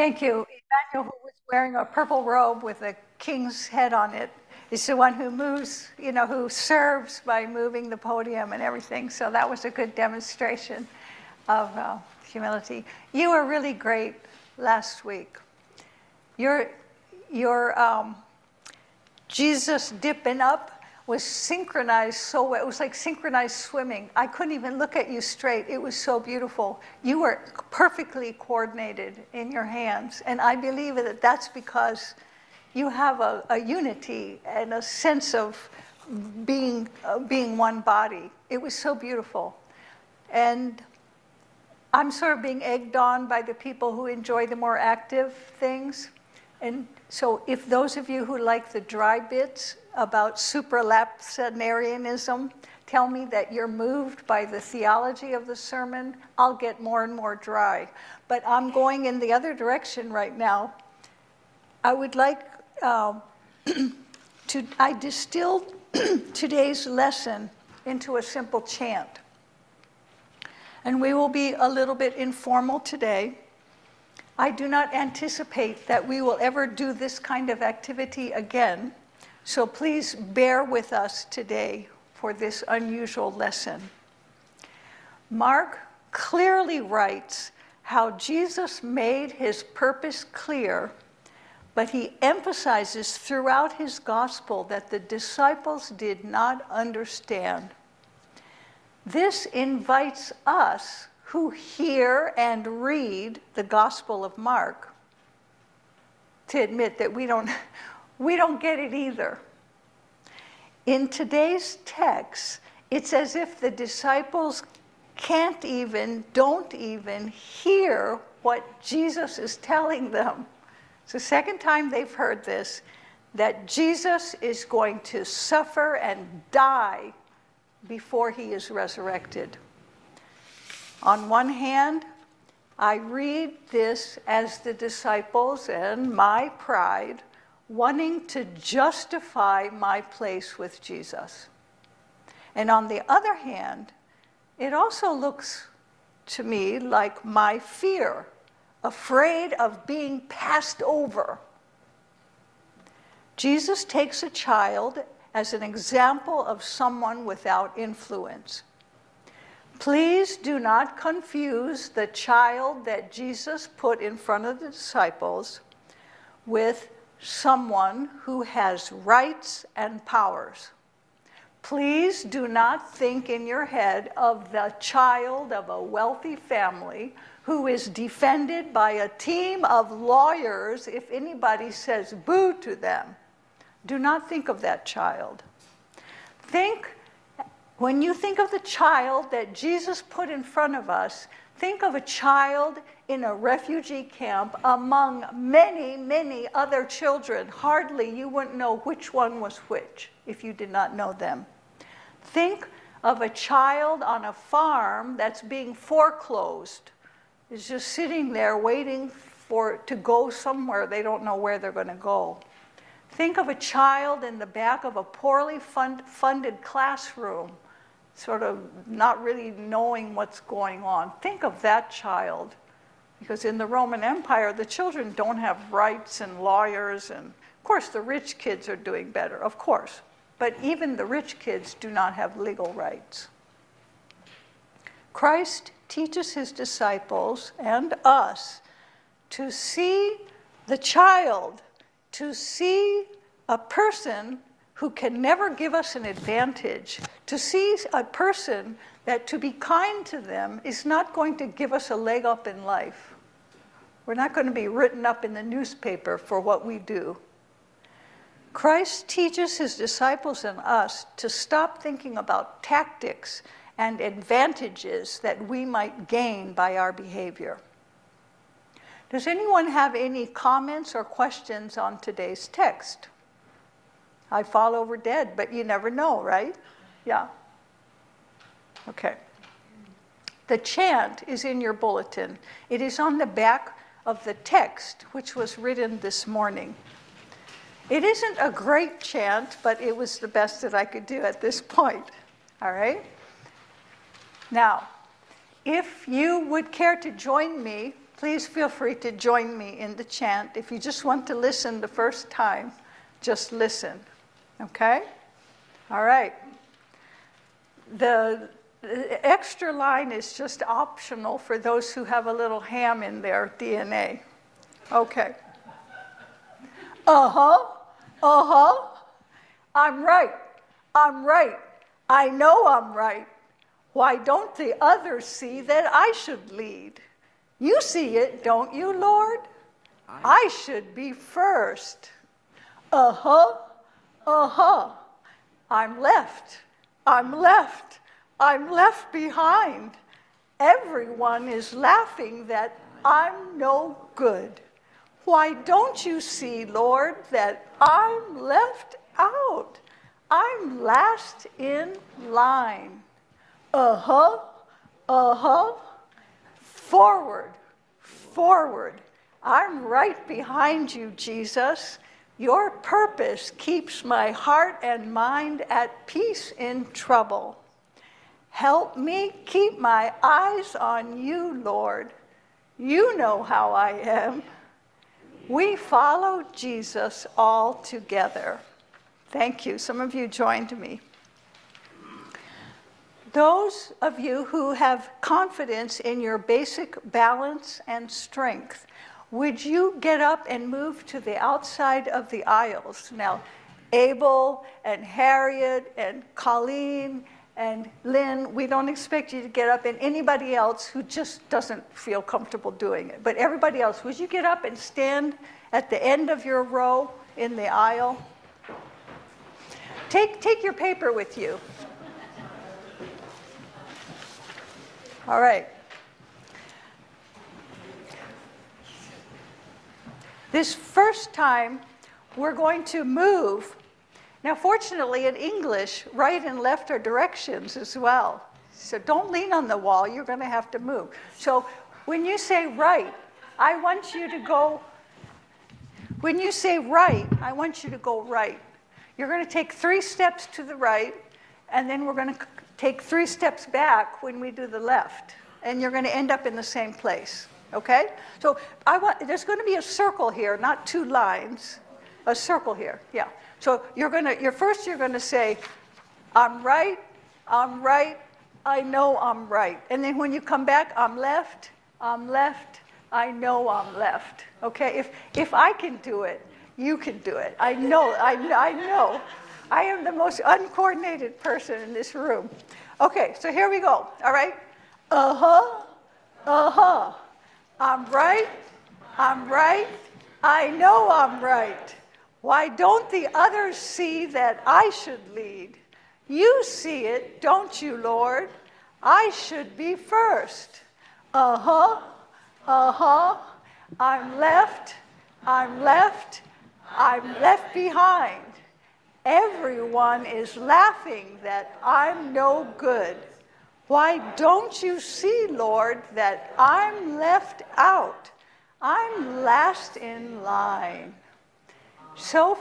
Thank you. Emmanuel, who was wearing a purple robe with a king's head on it, is the one who moves, who serves by moving the podium and everything. So that was a good demonstration of humility. You were really great last week. Your Jesus dipping up was synchronized so well. It was like synchronized swimming. I couldn't even look at you straight. It was so beautiful. You were perfectly coordinated in your hands. And I believe that that's because you have a unity and a sense of being one body. It was so beautiful. And I'm sort of being egged on by the people who enjoy the more active things. And so if those of you who like the dry bits about supralapsarianism tell me that you're moved by the theology of the sermon, I'll get more and more dry. But I'm going in the other direction right now. I would like I distilled today's lesson into a simple chant. And we will be a little bit informal today. I do not anticipate that we will ever do this kind of activity again, so please bear with us today for this unusual lesson. Mark clearly writes how Jesus made his purpose clear, but he emphasizes throughout his gospel that the disciples did not understand. This invites us who hear and read the Gospel of Mark to admit that we don't get it either. In today's text, it's as if the disciples don't even hear what Jesus is telling them. It's the second time they've heard this, that Jesus is going to suffer and die before he is resurrected. On one hand, I read this as the disciples and my pride wanting to justify my place with Jesus. And on the other hand, it also looks to me like my fear, afraid of being passed over. Jesus takes a child as an example of someone without influence. Please do not confuse the child that Jesus put in front of the disciples with someone who has rights and powers. Please do not think in your head of the child of a wealthy family who is defended by a team of lawyers if anybody says boo to them. Do not think of that child. When you think of the child that Jesus put in front of us, think of a child in a refugee camp among many, many other children. Hardly you wouldn't know which one was which if you did not know them. Think of a child on a farm that's being foreclosed. Is just sitting there waiting to go somewhere. They don't know where they're going to go. Think of a child in the back of a poorly funded classroom, sort of not really knowing what's going on. Think of that child. Because in the Roman Empire, the children don't have rights and lawyers. And of course, the rich kids are doing better, of course. But even the rich kids do not have legal rights. Christ teaches his disciples and us to see the child, to see a person who can never give us an advantage, to see a person that to be kind to them is not going to give us a leg up in life. We're not going to be written up in the newspaper for what we do. Christ teaches his disciples and us to stop thinking about tactics and advantages that we might gain by our behavior. Does anyone have any comments or questions on today's text? I fall over dead, but you never know, right? Yeah. Okay. The chant is in your bulletin. It is on the back of the text, which was written this morning. It isn't a great chant, but it was the best that I could do at this point. All right? Now, if you would care to join me please feel free to join me in the chant. If you just want to listen the first time, just listen. Okay? All right. The extra line is just optional for those who have a little ham in their DNA. Okay. Uh-huh. Uh-huh. I'm right. I'm right. I know I'm right. Why don't the others see that I should lead? You see it, don't you, Lord? I should be first. Uh-huh. Uh-huh. I'm left. I'm left. I'm left behind. Everyone is laughing that I'm no good. Why don't you see, Lord, that I'm left out? I'm last in line. Uh-huh, uh-huh. Forward, forward. I'm right behind you, Jesus. Your purpose keeps my heart and mind at peace in trouble. Help me keep my eyes on you, Lord. You know how I am. We follow Jesus all together. Thank you. Some of you joined me. Those of you who have confidence in your basic balance and strength, would you get up and move to the outside of the aisles? Now, Abel and Harriet and Colleen and Lynn, we don't expect you to get up, and anybody else who just doesn't feel comfortable doing it. But everybody else, would you get up and stand at the end of your row in the aisle? Take your paper with you. All right. This first time, we're going to move. Now, fortunately, in English, right and left are directions as well. So don't lean on the wall. You're going to have to move. So when you say right, I want you to go. When you say right, I want you to go right. You're going to take 3 steps to the right, and then we're going to take 3 steps back when we do the left. And you're going to end up in the same place. Okay? So there's going to be a circle here, not 2 lines. A circle here, yeah. So you're going to say, I'm right, I know I'm right. And then when you come back, I'm left, I know I'm left. Okay? If I can do it, you can do it. I know. I am the most uncoordinated person in this room. Okay, so here we go. All right? Uh-huh, uh-huh. I'm right, I know I'm right. Why don't the others see that I should lead? You see it, don't you, Lord? I should be first. Uh-huh, uh-huh. I'm left behind. Everyone is laughing that I'm no good. Why don't you see, Lord, that I'm left out? I'm last in line. So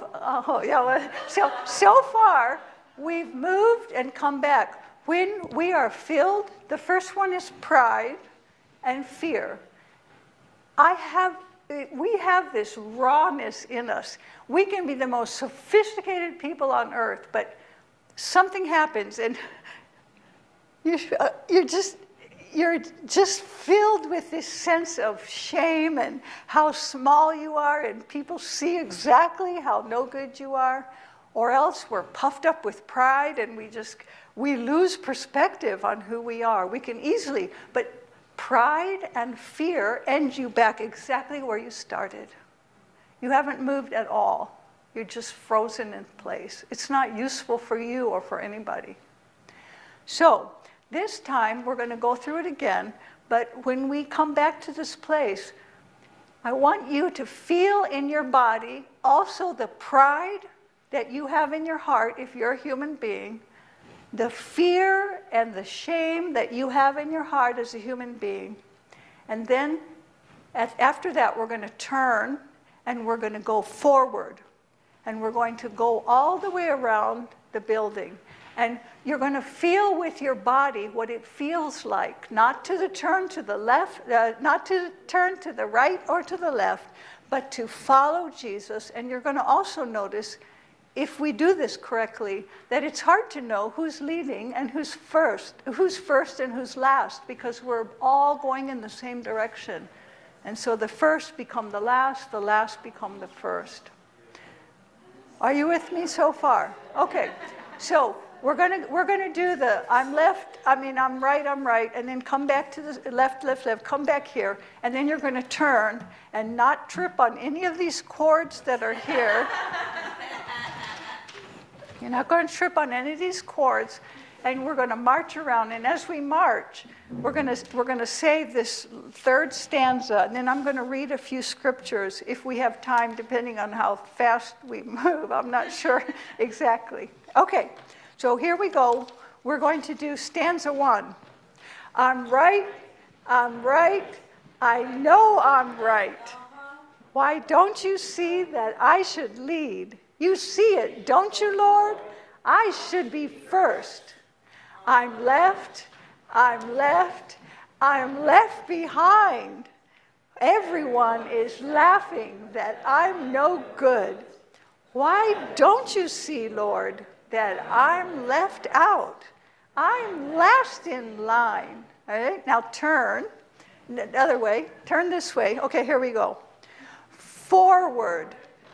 far, we've moved and come back. When we are filled, the first one is pride and fear. We have this rawness in us. We can be the most sophisticated people on earth, but something happens, and you're just filled with this sense of shame and how small you are, and people see exactly how no good you are. Or else we're puffed up with pride and we lose perspective on who we are. We can easily, but pride and fear end you back exactly where you started. You haven't moved at all. You're just frozen in place. It's not useful for you or for anybody. So this time we're going to go through it again, but when we come back to this place, I want you to feel in your body also the pride that you have in your heart if you're a human being, the fear and the shame that you have in your heart as a human being. And then after that, we're going to turn and we're going to go forward. And we're going to go all the way around the building. And you're going to feel with your body what it feels like, not to turn to the left, not to turn to the right or to the left, but to follow Jesus. And you're going to also notice, if we do this correctly, that it's hard to know who's leading and who's first and who's last, because we're all going in the same direction. And so the first become the last become the first. Are you with me so far? Okay, so we're gonna do the I'm right, and then come back to the left, come back here, and then you're gonna turn and not trip on any of these cords that are here. You're not going to trip on any of these cords, and we're going to march around. And as we march, we're going to say this third stanza, and then I'm going to read a few scriptures if we have time, depending on how fast we move. I'm not sure exactly. Okay, so here we go. We're going to do stanza 1. I'm right, I know I'm right. Why don't you see that I should lead? You see it, don't you, Lord? I should be first. I'm left behind. Everyone is laughing that I'm no good. Why don't you see, Lord, that I'm left out? I'm last in line. All right, now turn the other way. Turn this way. Okay, here we go. Forward.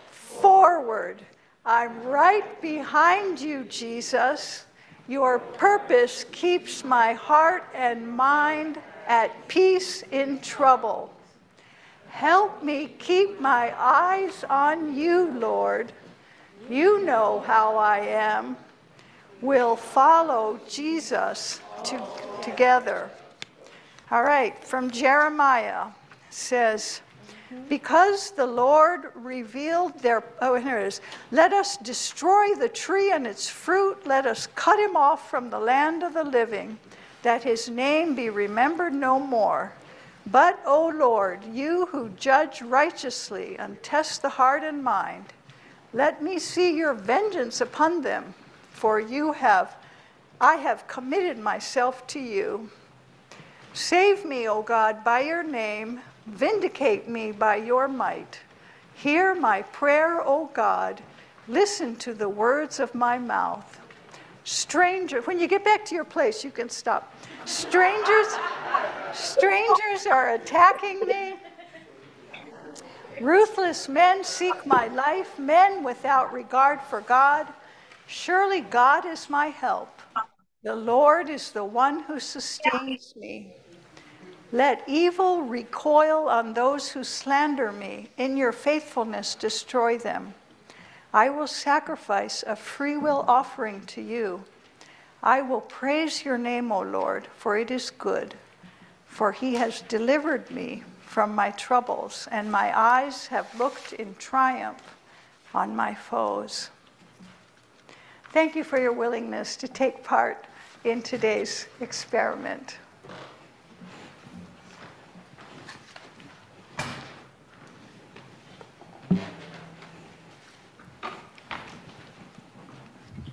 I'm right behind you, Jesus. Your purpose keeps my heart and mind at peace in trouble. Help me keep my eyes on you, Lord. You know how I am. We'll follow Jesus together. All right, from Jeremiah says, because the Lord revealed here it is. Let us destroy the tree and its fruit. Let us cut him off from the land of the living, that his name be remembered no more. But, O Lord, you who judge righteously and test the heart and mind, let me see your vengeance upon them, for I have committed myself to you. Save me, O God, by your name. Vindicate me by your might. Hear my prayer, O God. Listen to the words of my mouth. Stranger, when you get back to your place, you can stop. Strangers are attacking me. Ruthless men seek my life, men without regard for God. Surely God is my help. The Lord is the one who sustains me. Let evil recoil on those who slander me. In your faithfulness, destroy them. I will sacrifice a freewill offering to you. I will praise your name, O Lord, for it is good. For he has delivered me from my troubles, and my eyes have looked in triumph on my foes. Thank you for your willingness to take part in today's experiment.